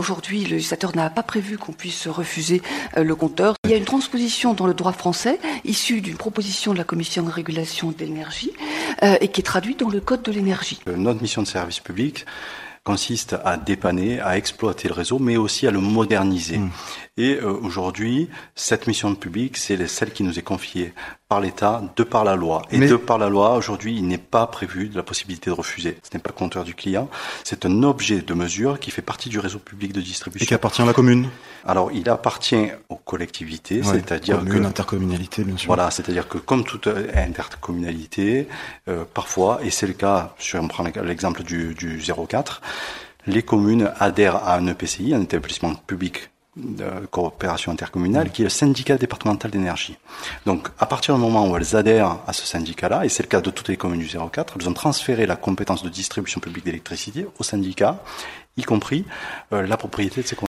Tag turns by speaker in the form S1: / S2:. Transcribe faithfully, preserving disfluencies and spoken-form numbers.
S1: aujourd'hui, le législateur n'a pas prévu qu'on puisse refuser euh, le compteur. Il y a une transposition dans le droit français, issue d'une proposition de la Commission de régulation de l'énergie, euh, et qui est traduite dans le Code de l'énergie.
S2: Notre mission de service public consiste à dépanner, à exploiter le réseau, mais aussi à le moderniser. Mmh. Et euh, aujourd'hui, cette mission de public, c'est celle qui nous est confiée par l'État, de par la loi. Et mais... de par la loi, aujourd'hui, il n'est pas prévu de la possibilité de refuser. Ce n'est pas le compteur du client, c'est un objet de mesure qui fait partie du réseau public de distribution.
S3: Et qui appartient à la commune.
S2: Alors, il appartient aux collectivités, ouais, c'est-à-dire
S3: commune,
S2: que...
S3: intercommunalité, bien sûr.
S2: Voilà, c'est-à-dire que comme toute intercommunalité, euh, parfois, et c'est le cas, si on prend l'exemple du, du zéro quatre, les communes adhèrent à un E P C I, un établissement public de coopération intercommunale, qui est le syndicat départemental d'énergie. Donc, à partir du moment où elles adhèrent à ce syndicat-là, et c'est le cas de toutes les communes du zéro quatre, elles ont transféré la compétence de distribution publique d'électricité au syndicat, y compris euh, la propriété de ces